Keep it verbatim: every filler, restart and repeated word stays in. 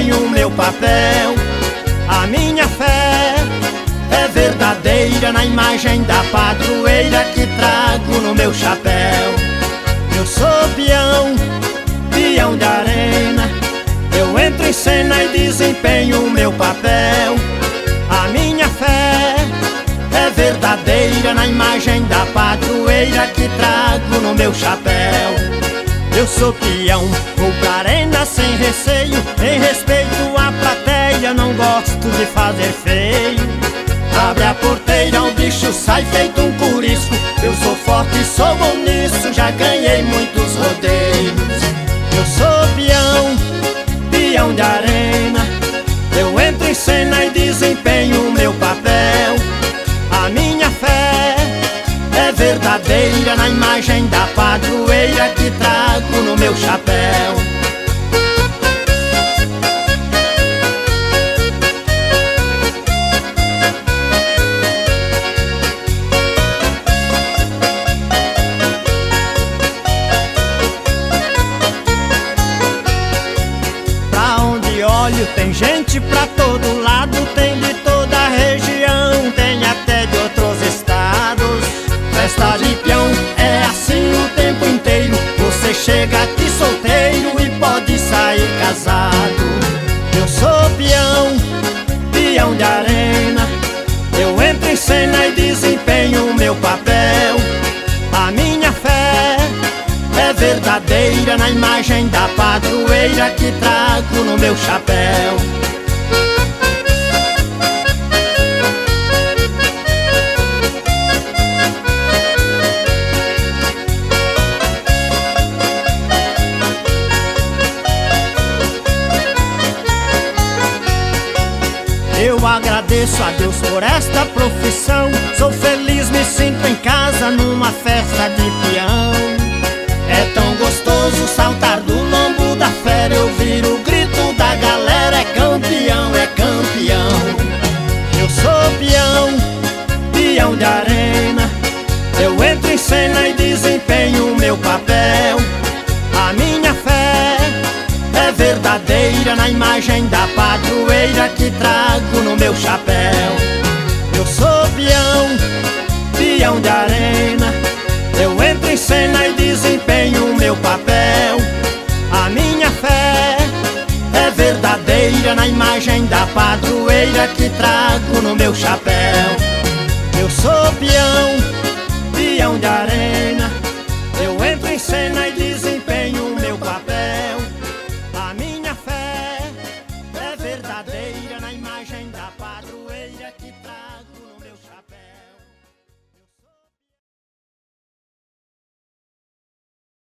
desempenho o meu papel. A minha fé é verdadeira na imagem da padroeira que trago no meu chapéu. Eu sou peão, peão de arena. Eu entro em cena e desempenho o meu papel. A minha fé é verdadeira na imagem da padroeira que trago no meu chapéu. Eu sou peão, vou pra arena sem receio. Em respeito à plateia, não gosto de fazer feio. Abre a porteira, o bicho sai feito um curisco. Eu sou forte, sou bom nisso, já ganhei muitos rodeios. Eu sou peão, peão de arena. Eu entro em cena e desempenho o meu papel. A minha fé é verdadeira na imagem da padroeira que trago no meu chapéu. Pra onde olho tem gente pra todo lado, tem de toda a região, tem até de outros estados. Festa de peão é assim o tempo inteiro. Você chega aqui solteiro e pode sair casado. Eu sou peão, peão de arena. Eu entro em cena e desempenho o meu papel. A minha fé é verdadeira na imagem da padroeira que trago no meu chapéu. Eu agradeço a Deus por esta profissão. Sou feliz, me sinto em casa numa festa de peão. É tão gostoso saltar do lombo da fera, eu ouvir o grito da galera. É campeão, é campeão. Eu sou peão, peão de arena. Eu entro em cena e desempenho o meu papel. A minha fé é verdadeira na imagem da padroeira que trago no meu chapéu. Eu sou peão, peão de arena. Eu entro em cena e desempenho o meu papel. A minha fé é verdadeira na imagem da padroeira que trago no meu chapéu. Eu sou peão, peão de arena. Eu entro em cena e